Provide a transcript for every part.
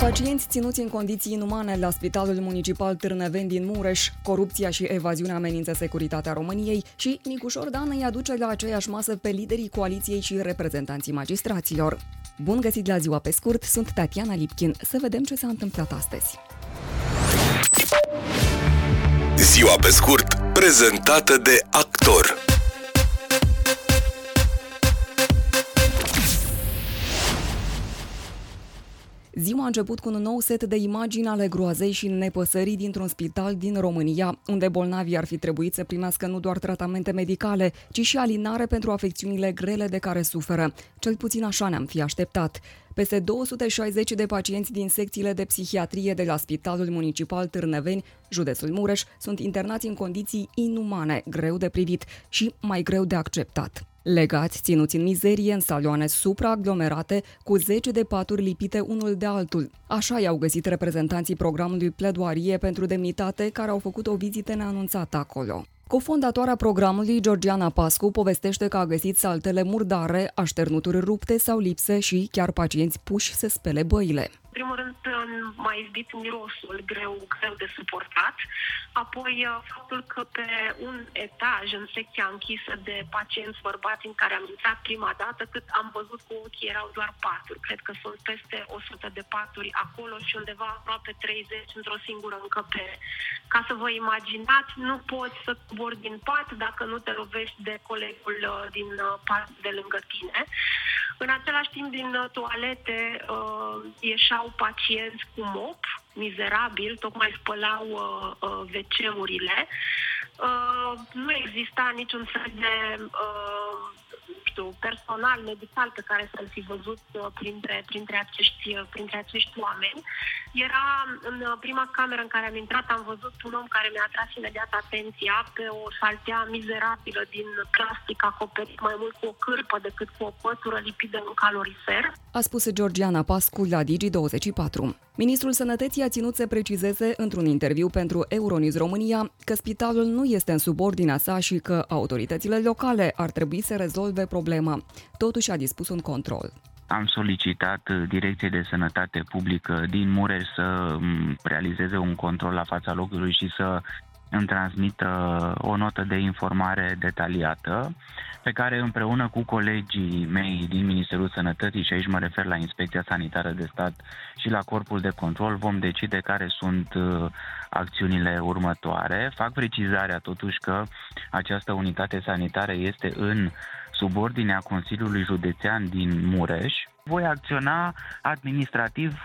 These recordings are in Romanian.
Pacienți ținuți în condiții inumane la Spitalul Municipal Târnăveni din Mureș, corupția și evaziunea amenință securitatea României și Nicușor Dan îi aduce la aceeași masă pe liderii coaliției și reprezentanții magistraților. Bun găsit la Ziua pe scurt, sunt Tatiana Lipkin. Să vedem ce s-a întâmplat astăzi. Ziua pe scurt, prezentată de Actor. Ziua a început cu un nou set de imagini ale groazei și nepăsării dintr-un spital din România, unde bolnavii ar fi trebuit să primească nu doar tratamente medicale, ci și alinare pentru afecțiunile grele de care suferă. Cel puțin așa ne-am fi așteptat. Peste 260 de pacienți din secțiile de psihiatrie de la Spitalul Municipal Târnăveni, județul Mureș, sunt internați în condiții inumane, greu de privit și mai greu de acceptat. Legați, ținuți în mizerie, în salioane supraaglomerate, cu 10 de paturi lipite unul de altul. Așa i-au găsit reprezentanții programului Pledoarie pentru Demnitate, care au făcut o vizită neanunțată acolo. Cofondatoarea programului, Georgiana Pascu, povestește că a găsit saltele murdare, așternuturi rupte sau lipse și chiar pacienți puși să spele băile. În primul rând, m-a izbit mirosul greu de suportat, apoi faptul că pe un etaj, în secția închisă de pacienți bărbați în care am intrat prima dată, cât am văzut cu ochii, erau doar paturi. Cred că sunt peste 100 de paturi acolo și undeva aproape 30 într-o singură încăpere. Ca să vă imaginați, nu poți să cobori din pat dacă nu te lovești de colegul din pat de lângă tine. În același timp, din toalete ieșeau pacienți cu mop, mizerabil, tocmai spălau WC-urile. Nu exista niciun fel de personal medical pe care să-l fi văzut printre acești oameni. Era în prima cameră în care am intrat, am văzut un om care mi-a atras imediat atenția pe o saltea mizerabilă din plastic acoperit mai mult cu o cârpă decât cu o pătură lipită în calorifer. A spus Georgiana Pascu la Digi24. Ministrul Sănătății a ținut să precizeze într-un interviu pentru Euronews România că spitalul nu este în subordinea sa și că autoritățile locale ar trebui să rezolve problema. Totuși a dispus un control. Am solicitat Direcției de Sănătate Publică din Mureș să realizeze un control la fața locului și să îmi transmită o notă de informare detaliată, pe care împreună cu colegii mei din Ministerul Sănătății, și aici mă refer la Inspecția Sanitară de Stat și la Corpul de Control, vom decide care sunt acțiunile următoare. Fac precizarea totuși că această unitate sanitară este în subordinea Consiliului Județean din Mureș. Voi acționa administrativ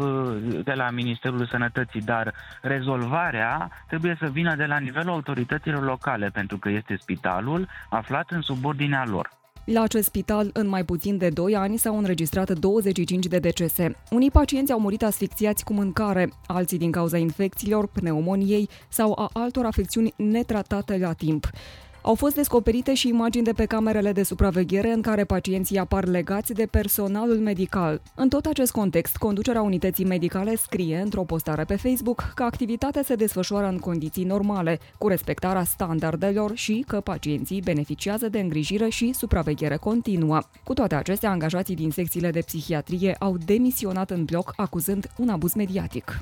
de la Ministerul Sănătății, dar rezolvarea trebuie să vină de la nivelul autorităților locale, pentru că este spitalul aflat în subordinea lor. La acest spital, în mai puțin de 2 ani, s-au înregistrat 25 de decese. Unii pacienți au murit asfixiați cu mâncare, alții din cauza infecțiilor, pneumoniei sau a altor afecțiuni netratate la timp. Au fost descoperite și imagini de pe camerele de supraveghere în care pacienții apar legați de personalul medical. În tot acest context, conducerea unității medicale scrie într-o postare pe Facebook că activitatea se desfășoară în condiții normale, cu respectarea standardelor și că pacienții beneficiază de îngrijire și supraveghere continuă. Cu toate acestea, angajații din secțiile de psihiatrie au demisionat în bloc, acuzând un abuz mediatic.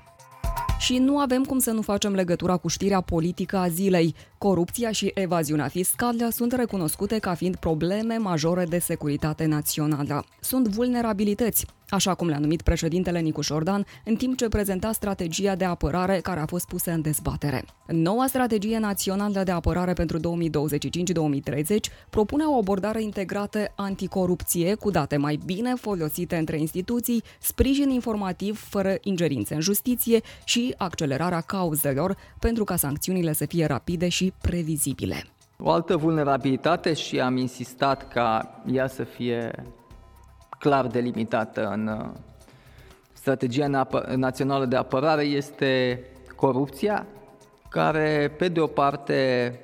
Și nu avem cum să nu facem legătura cu știrea politică a zilei. Corupția și evaziunea fiscală sunt recunoscute ca fiind probleme majore de securitate națională. Sunt vulnerabilități, așa cum le-a numit președintele Nicușor Dan, în timp ce prezenta strategia de apărare care a fost pusă în dezbatere. Noua strategie națională de apărare pentru 2025-2030 propune o abordare integrată anticorupție, cu date mai bine folosite între instituții, sprijin informativ fără ingerințe în justiție și accelerarea cauzelor pentru ca sancțiunile să fie rapide și previzibile. O altă vulnerabilitate, și am insistat ca ea să fie clar delimitată în strategia națională de apărare, este corupția, care pe de o parte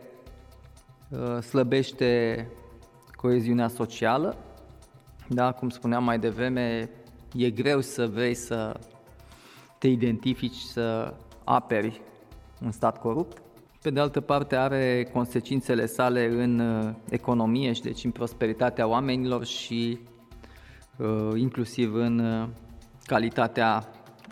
slăbește coeziunea socială. Da, cum spuneam mai devreme, e greu să vrei să te identifici, să aperi un stat corupt. Pe de altă parte are consecințele sale în economie și deci în prosperitatea oamenilor și inclusiv în calitatea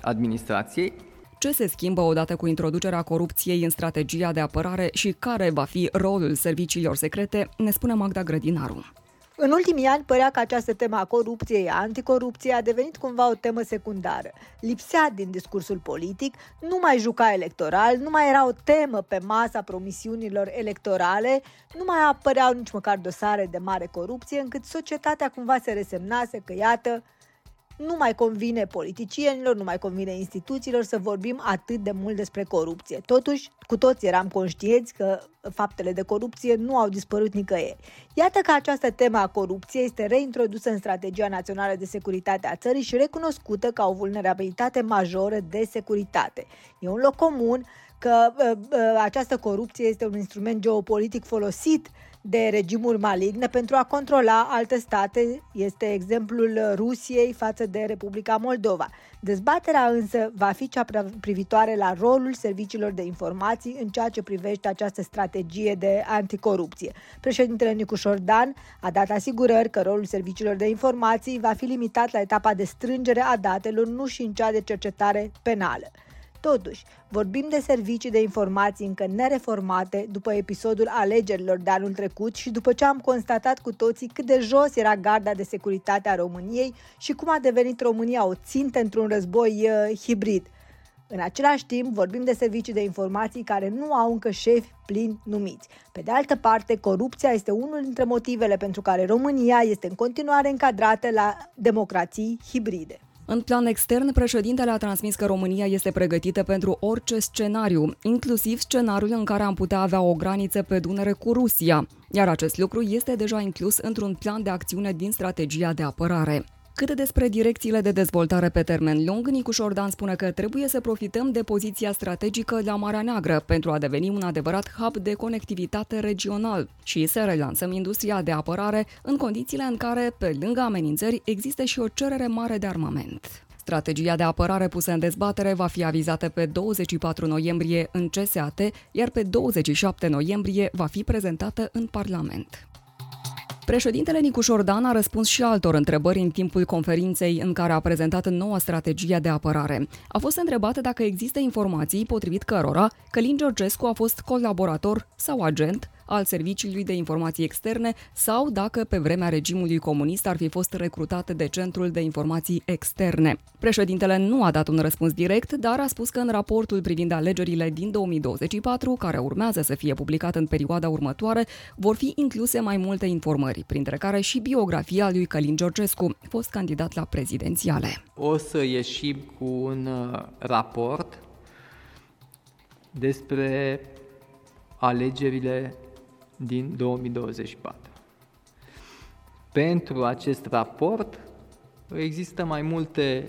administrației. Ce se schimbă odată cu introducerea corupției în strategia de apărare și care va fi rolul serviciilor secrete, ne spune Magda Grădinaru. În ultimii ani părea că această temă a corupției, a anticorupției a devenit cumva o temă secundară. Lipsea din discursul politic, nu mai juca electoral, nu mai era o temă pe masa promisiunilor electorale, nu mai apăreau nici măcar dosare de mare corupție, încât societatea cumva se resemnase că, iată, nu mai convine politicienilor, nu mai convine instituțiilor să vorbim atât de mult despre corupție. Totuși, cu toți eram conștienți că faptele de corupție nu au dispărut nicăieri. Iată că această temă a corupției este reintrodusă în Strategia Națională de Securitate a țării și recunoscută ca o vulnerabilitate majoră de securitate. E un loc comun că această corupție este un instrument geopolitic folosit de regimuri maligne pentru a controla alte state, este exemplul Rusiei față de Republica Moldova. Dezbaterea însă va fi cea privitoare la rolul serviciilor de informații în ceea ce privește această strategie de anticorupție. Președintele Nicu Șordan a dat asigurări că rolul serviciilor de informații va fi limitat la etapa de strângere a datelor, nu și în cea de cercetare penală. Totuși, vorbim de servicii de informații încă nereformate după episodul alegerilor de anul trecut și după ce am constatat cu toții cât de jos era garda de securitate a României și cum a devenit România o țintă într-un război hibrid. În același timp, vorbim de servicii de informații care nu au încă șefi plini numiți. Pe de altă parte, corupția este unul dintre motivele pentru care România este în continuare încadrată la democrații hibride. În plan extern, președintele a transmis că România este pregătită pentru orice scenariu, inclusiv scenariul în care am putea avea o graniță pe Dunăre cu Rusia, iar acest lucru este deja inclus într-un plan de acțiune din strategia de apărare. Cât despre direcțiile de dezvoltare pe termen lung, Nicu Șordan spune că trebuie să profităm de poziția strategică la Marea Neagră pentru a deveni un adevărat hub de conectivitate regional și să relansăm industria de apărare în condițiile în care, pe lângă amenințări, există și o cerere mare de armament. Strategia de apărare pusă în dezbatere va fi avizată pe 24 noiembrie în CSAT, iar pe 27 noiembrie va fi prezentată în Parlament. Președintele Nicu Șordan a răspuns și altor întrebări în timpul conferinței în care a prezentat noua strategie de apărare. A fost întrebat dacă există informații potrivit cărora Călin Georgescu a fost colaborator sau agent al Serviciului de Informații Externe sau dacă pe vremea regimului comunist ar fi fost recrutat de Centrul de Informații Externe. Președintele nu a dat un răspuns direct, dar a spus că în raportul privind alegerile din 2024, care urmează să fie publicat în perioada următoare, vor fi incluse mai multe informări, printre care și biografia lui Călin Georgescu, fost candidat la prezidențiale. O să ieșim cu un raport despre alegerile din 2024. Pentru acest raport există mai multe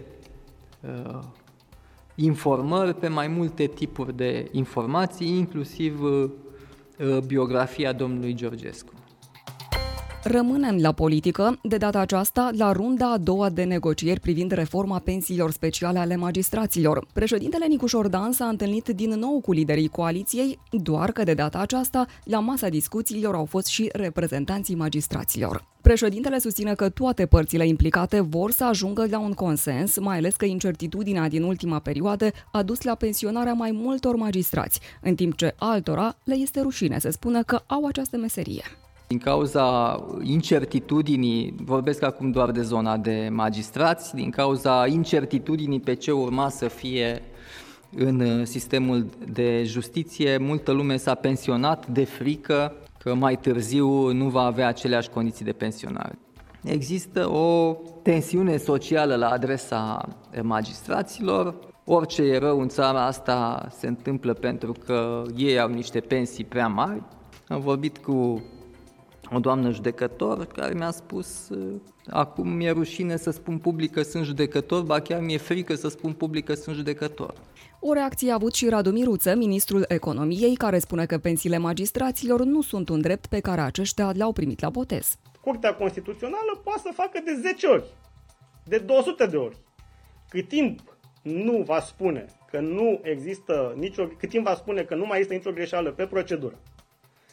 informări pe mai multe tipuri de informații, inclusiv biografia domnului Georgescu. Rămânem la politică, de data aceasta la runda a doua de negocieri privind reforma pensiilor speciale ale magistraților. Președintele Nicu Șordan s-a întâlnit din nou cu liderii coaliției, doar că de data aceasta la masa discuțiilor au fost și reprezentanții magistraților. Președintele susține că toate părțile implicate vor să ajungă la un consens, mai ales că incertitudinea din ultima perioadă a dus la pensionarea mai multor magistrați, în timp ce altora le este rușine să spună că au această meserie. Din cauza incertitudinii, vorbesc acum doar de zona de magistrați, din cauza incertitudinii pe ce urma să fie în sistemul de justiție, multă lume s-a pensionat de frică că mai târziu nu va avea aceleași condiții de pensionare. Există o tensiune socială la adresa magistraților. Orice e rău în țara asta se întâmplă pentru că ei au niște pensii prea mari. Am vorbit cu o doamnă judecător care mi-a spus: acum mi-e rușine să spun public că sunt judecător, ba chiar mi-e frică să spun public că sunt judecător. O reacție a avut și Radu Miruță, ministrul economiei, care spune că pensiile magistraților nu sunt un drept pe care aceștia l-au primit la botez. Curtea Constituțională poate să facă de 10 ori, de 200 de ori. Cât timp nu va spune că nu există cât timp va spune că nu mai este nicio greșeală pe procedură,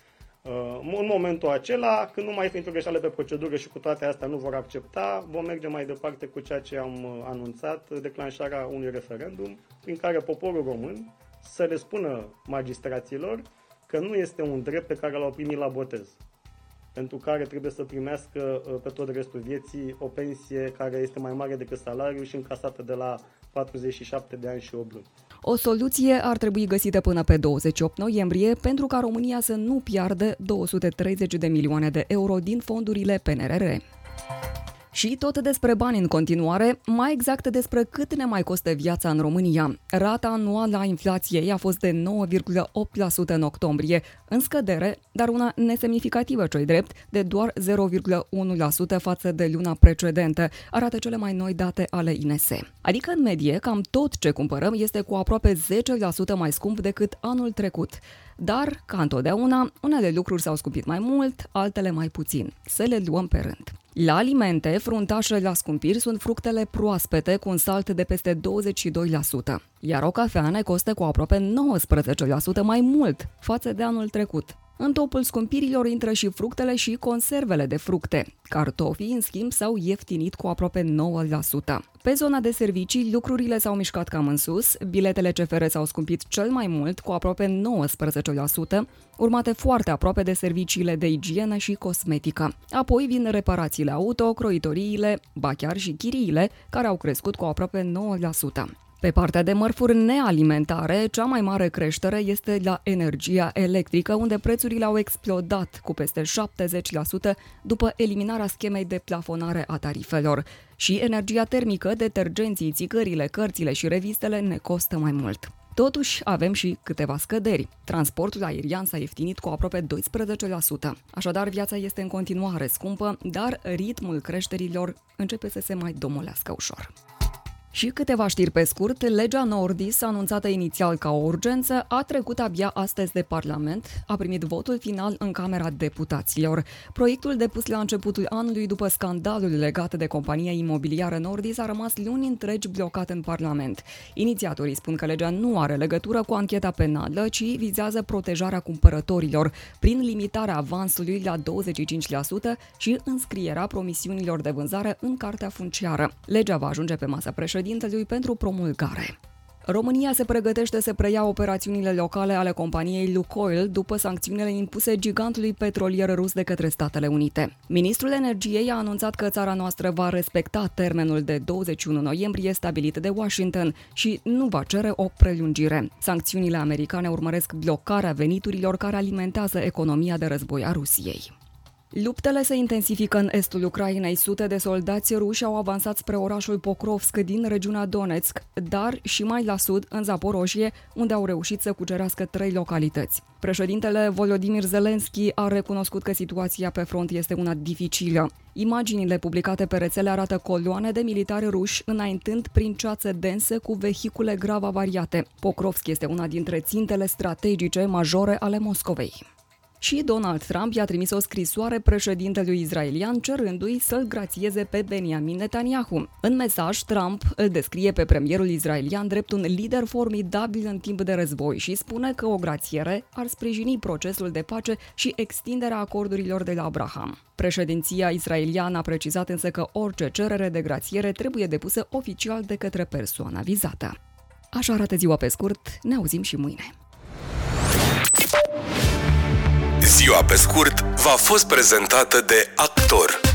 În momentul acela, când nu mai este nicio greșeală pe procedură și cu toate astea nu vor accepta, vom merge mai departe cu ceea ce am anunțat, declanșarea unui referendum prin care poporul român să le spună magistraților că nu este un drept pe care l-au primit la botez, pentru care trebuie să primească pe tot restul vieții o pensie care este mai mare decât salariul și încasată de la 47 de ani și 8 luni. O soluție ar trebui găsită până pe 28 noiembrie pentru ca România să nu piardă 230 de milioane de euro din fondurile PNRR. Și tot despre bani în continuare, mai exact despre cât ne mai costă viața în România. Rata anuală a inflației a fost de 9,8% în octombrie, în scădere, dar una nesemnificativă, ce-i drept, de doar 0,1% față de luna precedentă, arată cele mai noi date ale INS. Adică, în medie, cam tot ce cumpărăm este cu aproape 10% mai scump decât anul trecut. Dar, ca întotdeauna, unele lucruri s-au scumpit mai mult, altele mai puțin. Să le luăm pe rând. La alimente, fruntașe la scumpiri sunt fructele proaspete cu un salt de peste 22%, iar o cafea ne costă cu aproape 19% mai mult față de anul trecut. În topul scumpirilor intră și fructele și conservele de fructe. Cartofii, în schimb, s-au ieftinit cu aproape 9%. Pe zona de servicii, lucrurile s-au mișcat cam în sus, biletele CFR s-au scumpit cel mai mult, cu aproape 19%, urmate foarte aproape de serviciile de igienă și cosmetică. Apoi vin reparațiile auto, croitoriile, ba chiar și chiriile, care au crescut cu aproape 9%. Pe partea de mărfuri nealimentare, cea mai mare creștere este la energia electrică, unde prețurile au explodat cu peste 70% după eliminarea schemei de plafonare a tarifelor. Și energia termică, detergenții, țigările, cărțile și revistele ne costă mai mult. Totuși, avem și câteva scăderi. Transportul aerian s-a ieftinit cu aproape 12%. Așadar, viața este în continuare scumpă, dar ritmul creșterilor începe să se mai domolească ușor. Și câteva știri pe scurt, legea Nordis, anunțată inițial ca o urgență, a trecut abia astăzi de Parlament, a primit votul final în Camera Deputaților. Proiectul depus la începutul anului după scandalul legat de compania imobiliară Nordis a rămas luni întregi blocat în Parlament. Inițiatorii spun că legea nu are legătură cu ancheta penală, ci vizează protejarea cumpărătorilor, prin limitarea avansului la 25% și înscrierea promisiunilor de vânzare în cartea funciară. Legea va ajunge pe masa președintelui pentru promulgare. România se pregătește să preia operațiunile locale ale companiei Lukoil după sancțiunile impuse gigantului petrolier rus de către Statele Unite. Ministrul Energiei a anunțat că țara noastră va respecta termenul de 21 noiembrie stabilit de Washington și nu va cere o prelungire. Sancțiunile americane urmăresc blocarea veniturilor care alimentează economia de război a Rusiei. Luptele se intensifică în estul Ucrainei. Sute de soldați ruși au avansat spre orașul Pokrovsk din regiunea Donetsk, dar și mai la sud, în Zaporoșie, unde au reușit să cucerească 3 localități. Președintele Volodymyr Zelensky a recunoscut că situația pe front este una dificilă. Imaginile publicate pe rețele arată coloane de militari ruși înaintând prin ceață densă cu vehicule grav avariate. Pokrovsk este una dintre țintele strategice majore ale Moscovei. Și Donald Trump i-a trimis o scrisoare președintelui israelian cerându-i să-l grațieze pe Benjamin Netanyahu. În mesaj, Trump îl descrie pe premierul israelian drept un lider formidabil în timp de război și spune că o grațiere ar sprijini procesul de pace și extinderea acordurilor de la Abraham. Președinția israeliană a precizat însă că orice cerere de grațiere trebuie depusă oficial de către persoana vizată. Așa arată ziua pe scurt, ne auzim și mâine. Ziua pe scurt v-a fost prezentată de Actor.